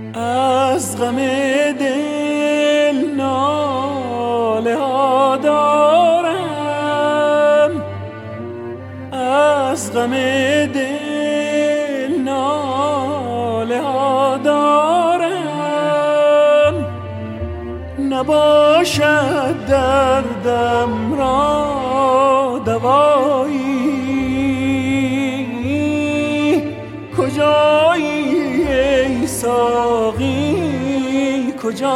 از غم دل ناله ها دارم، از غم دل ناله ها دارم. نباشد دردم را دوایی، کجایی ای ساقی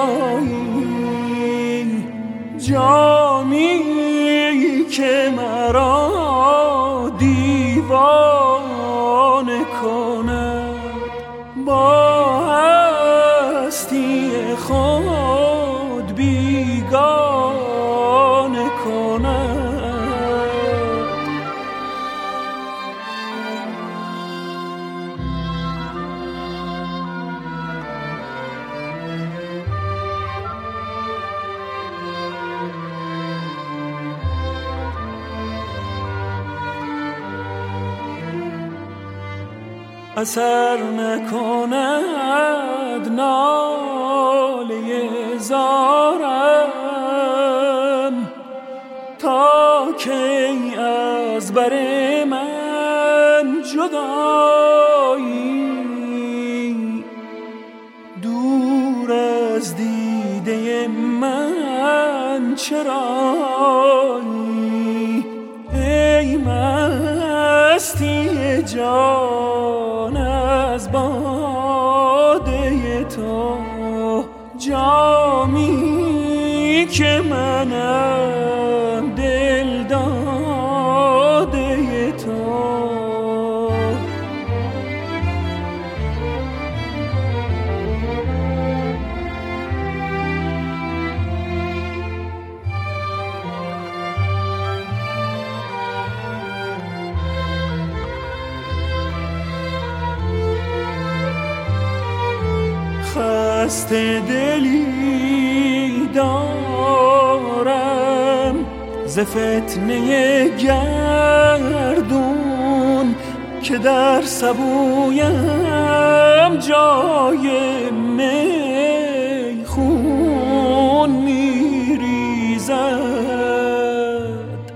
کجایی؟ جامی که مرا دیوانه کند، با هستی خود بیگانه کند. اثر نکند ناله زارم، تا کی از بر من جدایی؟ دور از دیده من چرایی؟ ای مستی جان از باده تو، جامی که منم دل داده تو. خسته دلی دارم ز فتنه گردون، که در سبویم جای میخون میریزد.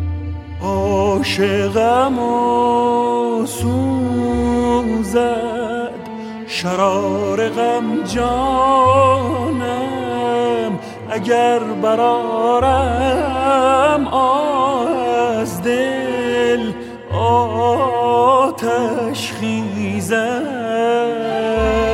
عاشقم و سوزد شرار غم جانم، اگر برارم از دل آتش خیزد.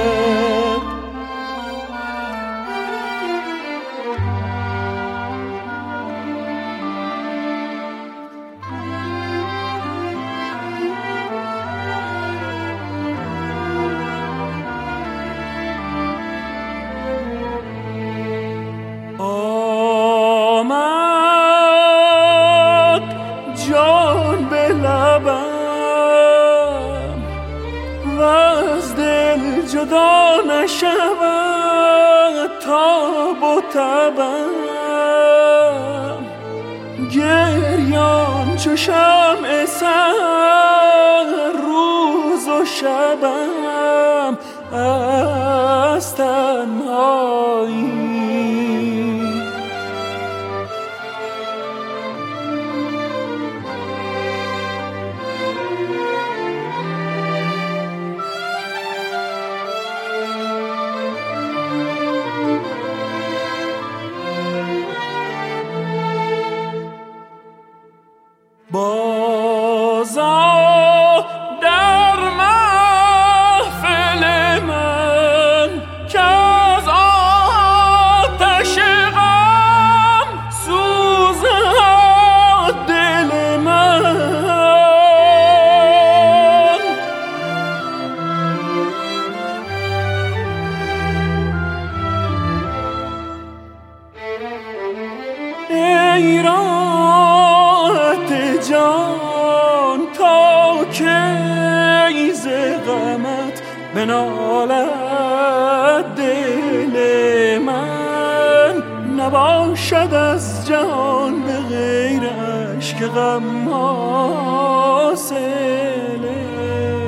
جدا نشود تاب و تبم، گریان چو شمع سحر روز و شبم از تنهایی. بازآ در محفل من که از آتش غم سوزد دل من. ای راحت جان تا کی ز غمت بنالد دل من، نباشد از جان به غیر اشک غم حاصله.